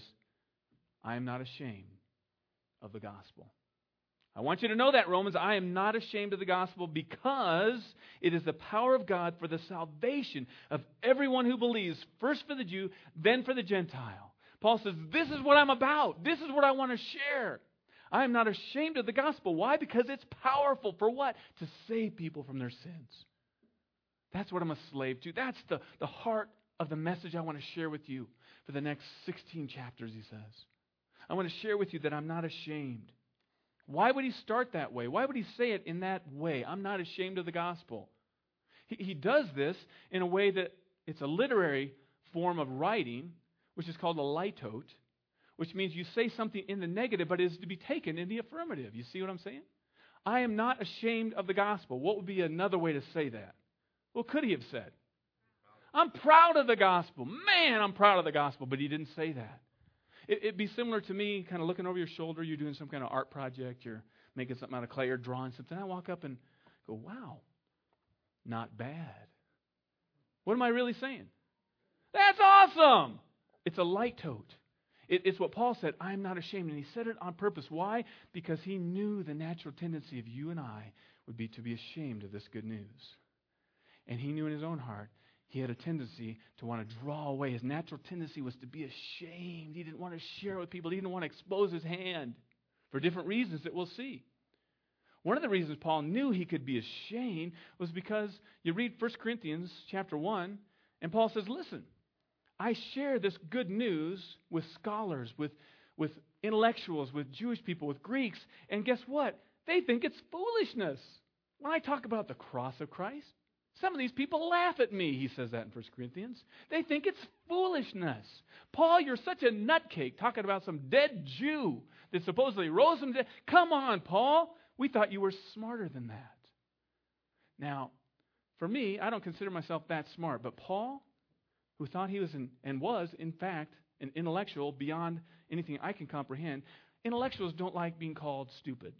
I am not ashamed of the gospel. I want you to know that, Romans. I am not ashamed of the gospel because it is the power of God for the salvation of everyone who believes, first for the Jew, then for the Gentile. Paul says, this is what I'm about. This is what I want to share. I am not ashamed of the gospel. Why? Because it's powerful. For what? To save people from their sins. That's what I'm a slave to. That's the heart of the message I want to share with you for the next 16 chapters, he says. I want to share with you that I'm not ashamed. Why would he start that way? Why would he say it in that way? I'm not ashamed of the gospel. He does this in a way that it's a literary form of writing, which is called a litote, which means you say something in the negative, but it is to be taken in the affirmative. You see what I'm saying? I am not ashamed of the gospel. What would be another way to say that? What could he have said? I'm proud of the gospel. Man, I'm proud of the gospel. But he didn't say that. It'd be similar to me kind of looking over your shoulder. You're doing some kind of art project. You're making something out of clay or drawing something. I walk up and go, wow, not bad. What am I really saying? That's awesome. It's a litote. It's what Paul said, I'm not ashamed. And he said it on purpose. Why? Because he knew the natural tendency of you and I would be to be ashamed of this good news. And he knew in his own heart he had a tendency to want to draw away. His natural tendency was to be ashamed. He didn't want to share with people. He didn't want to expose his hand for different reasons that we'll see. One of the reasons Paul knew he could be ashamed was because you read 1 Corinthians chapter 1, and Paul says, listen, I share this good news with scholars, with intellectuals, with Jewish people, with Greeks, and guess what? They think it's foolishness. When I talk about the cross of Christ, some of these people laugh at me, he says that in 1 Corinthians. They think it's foolishness. Paul, you're such a nutcake talking about some dead Jew that supposedly rose from the dead. Come on, Paul. We thought you were smarter than that. Now, for me, I don't consider myself that smart, but Paul, who thought he was and was, in fact, an intellectual beyond anything I can comprehend, intellectuals don't like being called stupid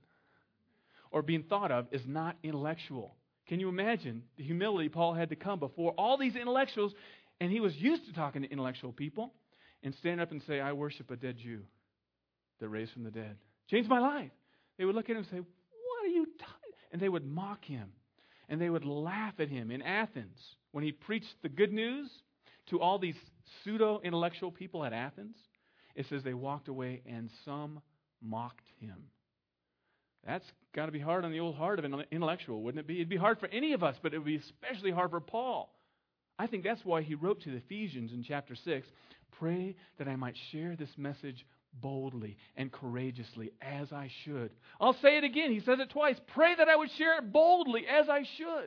or being thought of as not intellectual. Can you imagine the humility Paul had to come before all these intellectuals, and he was used to talking to intellectual people, and stand up and say, I worship a dead Jew that raised from the dead. Changed my life. They would look at him and say, what are you talking? And they would mock him, and they would laugh at him. In Athens, when he preached the good news to all these pseudo-intellectual people at Athens, it says they walked away and some mocked him. That's got to be hard on the old heart of an intellectual, wouldn't it be? It'd be hard for any of us, but it would be especially hard for Paul. I think that's why he wrote to the Ephesians in chapter 6, pray that I might share this message boldly and courageously as I should. I'll say it again. He says it twice. Pray that I would share it boldly as I should.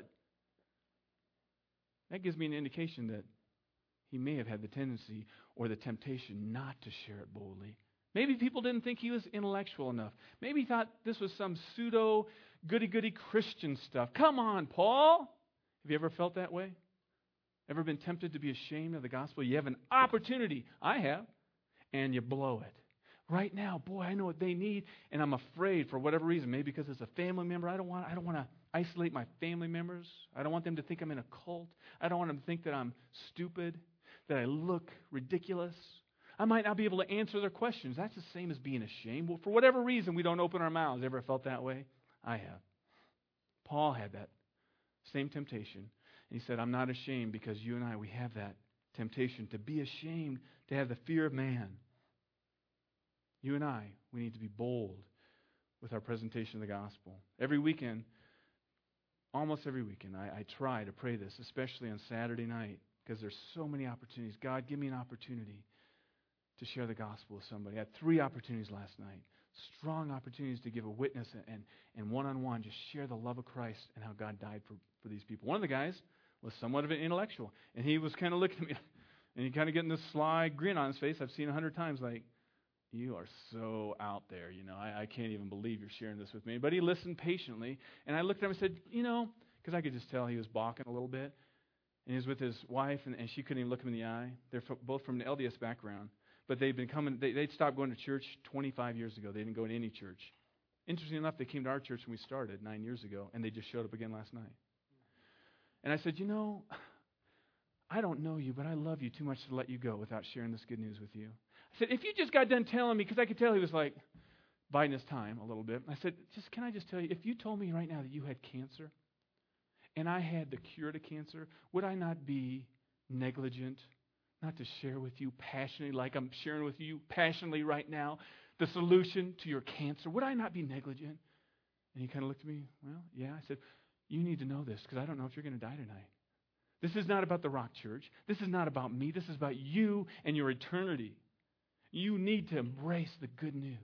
That gives me an indication that he may have had the tendency or the temptation not to share it boldly. Maybe people didn't think he was intellectual enough. Maybe he thought this was some pseudo goody-goody Christian stuff. Come on, Paul. Have you ever felt that way? Ever been tempted to be ashamed of the gospel? You have an opportunity. I have. And you blow it. Right now, boy, I know what they need, and I'm afraid for whatever reason. Maybe because it's a family member. I don't want to isolate my family members. I don't want them to think I'm in a cult. I don't want them to think that I'm stupid, that I look ridiculous. I might not be able to answer their questions. That's the same as being ashamed. Well, for whatever reason, we don't open our mouths. Ever felt that way? I have. Paul had that same temptation. And he said, I'm not ashamed because you and I, we have that temptation to be ashamed, to have the fear of man. You and I, we need to be bold with our presentation of the gospel. Every weekend, almost every weekend, I try to pray this, especially on Saturday night, because there's so many opportunities. God, give me an opportunity to share the gospel with somebody. I had 3 opportunities last night. Strong opportunities to give a witness and one-on-one just share the love of Christ and how God died for these people. One of the guys was somewhat of an intellectual, and he was kind of looking at me, and he kind of getting this sly grin on his face I've seen 100 times, like, you are so out there, I can't even believe you're sharing this with me. But he listened patiently, and I looked at him and said, because I could just tell he was balking a little bit, and he was with his wife, and she couldn't even look him in the eye. They're both from an LDS background. But they'd been coming, they'd stopped going to church 25 years ago. They didn't go to any church. Interestingly enough, they came to our church when we started 9 years ago, and they just showed up again last night. And I said, I don't know you, but I love you too much to let you go without sharing this good news with you. I said, if you just got done telling me, because I could tell he was like biding his time a little bit. I said, can I just tell you, if you told me right now that you had cancer, and I had the cure to cancer, would I not be negligent not to share with you passionately like I'm sharing with you passionately right now the solution to your cancer? Would I not be negligent? And he kind of looked at me, well, yeah. I said, you need to know this because I don't know if you're going to die tonight. This is not about the Rock Church. This is not about me. This is about you and your eternity. You need to embrace the good news.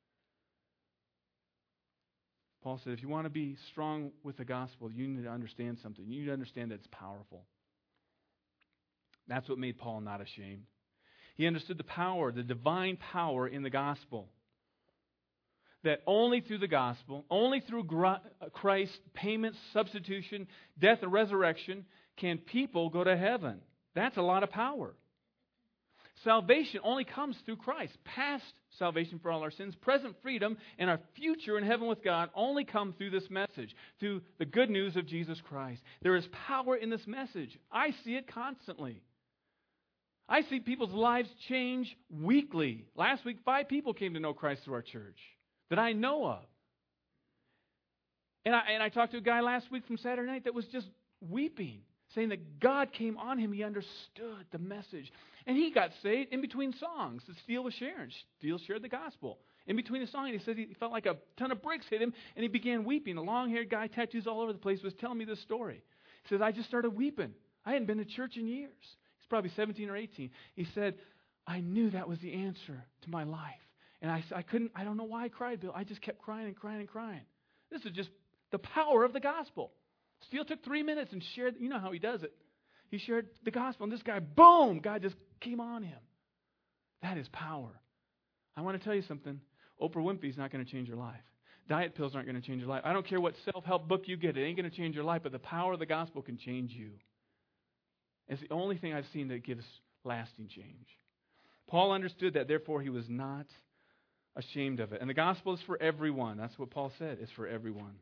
Paul said, if you want to be strong with the gospel, you need to understand something. You need to understand that it's powerful. That's what made Paul not ashamed. He understood the power, the divine power in the gospel. That only through the gospel, only through Christ's payment, substitution, death, and resurrection can people go to heaven. That's a lot of power. Salvation only comes through Christ. Past salvation for all our sins, present freedom, and our future in heaven with God only come through this message, through the good news of Jesus Christ. There is power in this message. I see it constantly. I see people's lives change weekly. Last week, 5 people came to know Christ through our church that I know of. And I talked to a guy last week from Saturday night that was just weeping, saying that God came on him. He understood the message. And he got saved in between songs that Steele was sharing. Steele shared the gospel. In between the song, he said he felt like a ton of bricks hit him, and he began weeping. A long-haired guy, tattoos all over the place, was telling me this story. He says, I just started weeping. I hadn't been to church in years. He's probably 17 or 18. He said, I knew that was the answer to my life. And I don't know why I cried, Bill. I just kept crying and crying and crying. This is just the power of the gospel. Steele took 3 minutes and shared, you know how he does it. He shared the gospel, and this guy, boom, God just came on him. That is power. I want to tell you something. Oprah Winfrey's not going to change your life. Diet pills aren't going to change your life. I don't care what self-help book you get. It ain't going to change your life, but the power of the gospel can change you. It's the only thing I've seen that gives lasting change. Paul understood that, therefore he was not ashamed of it. And the gospel is for everyone. That's what Paul said. It's for everyone.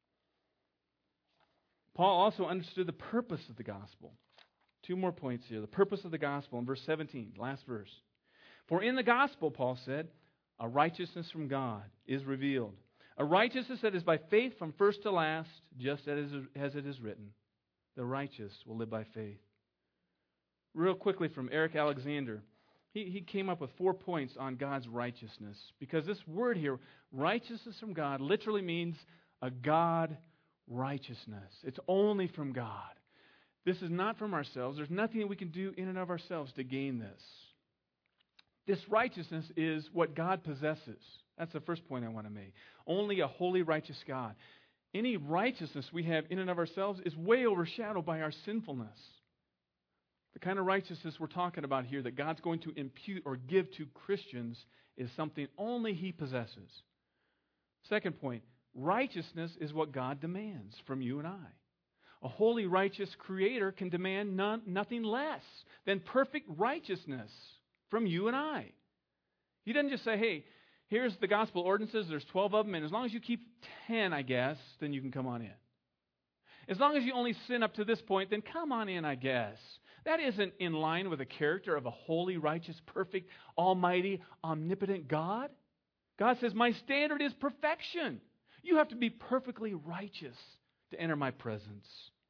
Paul also understood the purpose of the gospel. 2 more points here. The purpose of the gospel in verse 17, last verse. For in the gospel, Paul said, a righteousness from God is revealed. A righteousness that is by faith from first to last, just as it is written. The righteous will live by faith. Real quickly from Eric Alexander. He came up with 4 points on God's righteousness. Because this word here, righteousness from God, literally means a God righteousness. It's only from God. This is not from ourselves. There's nothing that we can do in and of ourselves to gain this. This righteousness is what God possesses. That's the first point I want to make. Only a holy, righteous God. Any righteousness we have in and of ourselves is way overshadowed by our sinfulness. The kind of righteousness we're talking about here that God's going to impute or give to Christians is something only He possesses. Second point, righteousness is what God demands from you and I. A holy, righteous Creator can demand nothing less than perfect righteousness from you and I. He doesn't just say, hey, here's the gospel ordinances, there's 12 of them, and as long as you keep 10, I guess, then you can come on in. As long as you only sin up to this point, then come on in, I guess. That isn't in line with the character of a holy, righteous, perfect, almighty, omnipotent God. God says, my standard is perfection. You have to be perfectly righteous to enter my presence.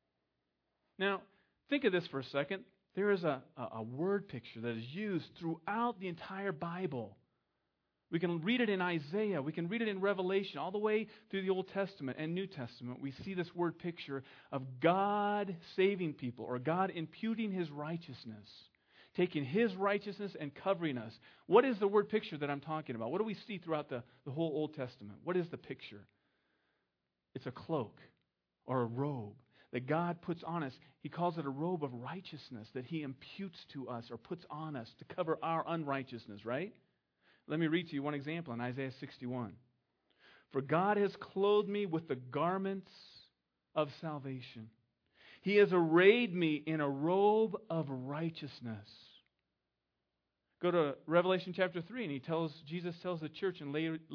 Now, think of this for a second. There is a word picture that is used throughout the entire Bible. We can read it in Isaiah. We can read it in Revelation, all the way through the Old Testament and New Testament. We see this word picture of God saving people, or God imputing His righteousness, taking His righteousness and covering us. What is the word picture that I'm talking about? What do we see throughout the whole Old Testament? What is the picture? It's a cloak or a robe that God puts on us. He calls it a robe of righteousness that He imputes to us or puts on us to cover our unrighteousness, right? Let me read to you one example in Isaiah 61. For God has clothed me with the garments of salvation. He has arrayed me in a robe of righteousness. Go to Revelation chapter 3, and Jesus tells the church in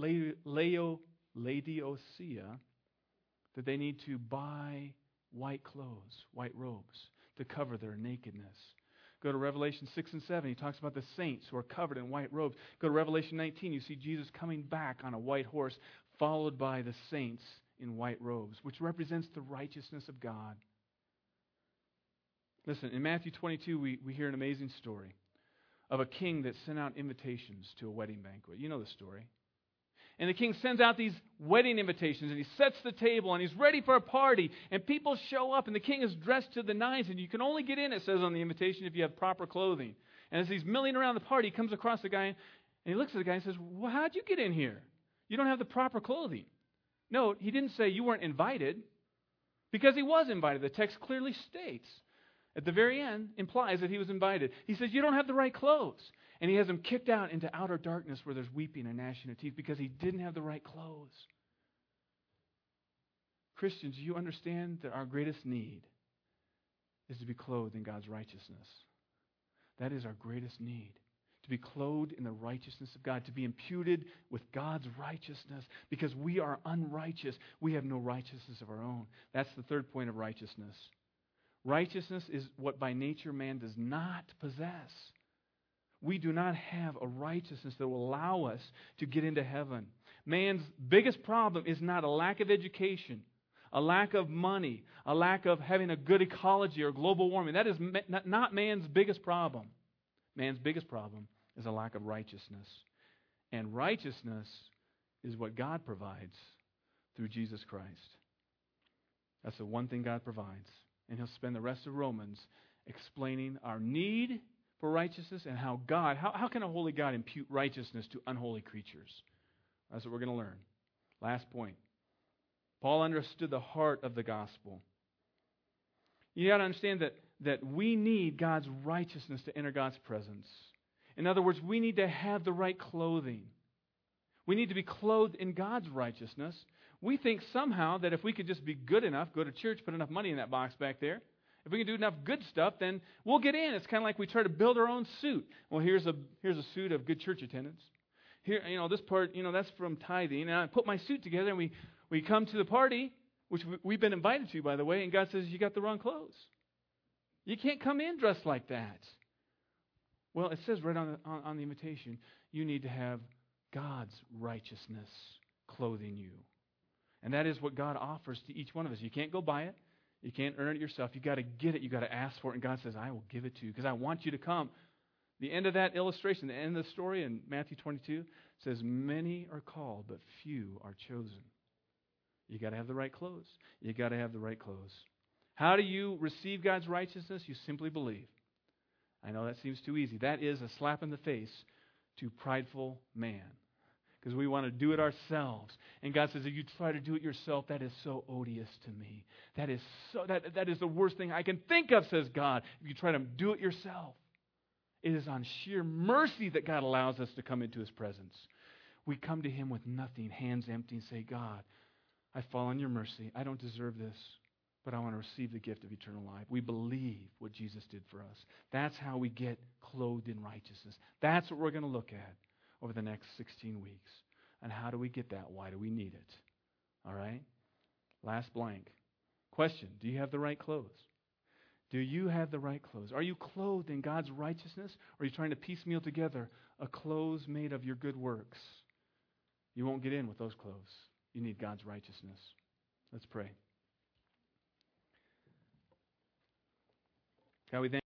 Laodicea that they need to buy white clothes, white robes, to cover their nakedness. Go to Revelation 6 and 7. He talks about the saints who are covered in white robes. Go to Revelation 19. You see Jesus coming back on a white horse, followed by the saints in white robes, which represents the righteousness of God. Listen, in Matthew 22, we hear an amazing story of a king that sent out invitations to a wedding banquet. You know the story. And the king sends out these wedding invitations, and he sets the table, and he's ready for a party, and people show up, and the king is dressed to the nines, and you can only get in, it says on the invitation, if you have proper clothing. And as he's milling around the party, he comes across the guy, and he looks at the guy and says, well, how'd you get in here? You don't have the proper clothing. No, he didn't say you weren't invited, because he was invited. The text clearly states, at the very end, implies that he was invited. He says, you don't have the right clothes. And he has him kicked out into outer darkness where there's weeping and gnashing of teeth because he didn't have the right clothes. Christians, you understand that our greatest need is to be clothed in God's righteousness. That is our greatest need. To be clothed in the righteousness of God, to be imputed with God's righteousness, because we are unrighteous. We have no righteousness of our own. That's the third point of righteousness. Righteousness is what by nature man does not possess. We do not have a righteousness that will allow us to get into heaven. Man's biggest problem is not a lack of education, a lack of money, a lack of having a good ecology or global warming. That is not man's biggest problem. Man's biggest problem is a lack of righteousness. And righteousness is what God provides through Jesus Christ. That's the one thing God provides. And he'll spend the rest of Romans explaining our need for righteousness and how can a holy God impute righteousness to unholy creatures? That's what we're going to learn. Last point. Paul understood the heart of the gospel. You got to understand that we need God's righteousness to enter God's presence. In other words, we need to have the right clothing. We need to be clothed in God's righteousness. We think somehow that if we could just be good enough, go to church, put enough money in that box back there, if we can do enough good stuff, then we'll get in. It's kind of like we try to build our own suit. Well, here's a suit of good church attendance. Here, this part, that's from tithing. And I put my suit together, and we come to the party, which we've been invited to, by the way, and God says, you got the wrong clothes. You can't come in dressed like that. Well, it says right on the invitation, you need to have God's righteousness clothing you. And that is what God offers to each one of us. You can't go buy it. You can't earn it yourself. You've got to get it. You've got to ask for it. And God says, I will give it to you because I want you to come. The end of that illustration, the end of the story in Matthew 22 says, many are called, but few are chosen. You've got to have the right clothes. You've got to have the right clothes. How do you receive God's righteousness? You simply believe. I know that seems too easy. That is a slap in the face to prideful man. Because we want to do it ourselves. And God says, if you try to do it yourself, that is so odious to me. That is the worst thing I can think of, says God, if you try to do it yourself. It is on sheer mercy that God allows us to come into His presence. We come to Him with nothing, hands empty, and say, God, I fall on your mercy. I don't deserve this, but I want to receive the gift of eternal life. We believe what Jesus did for us. That's how we get clothed in righteousness. That's what we're going to look at over the next 16 weeks. And how do we get that? Why do we need it? All right? Last blank. Question, do you have the right clothes? Do you have the right clothes? Are you clothed in God's righteousness? Or are you trying to piecemeal together a clothes made of your good works? You won't get in with those clothes. You need God's righteousness. Let's pray. God, we thank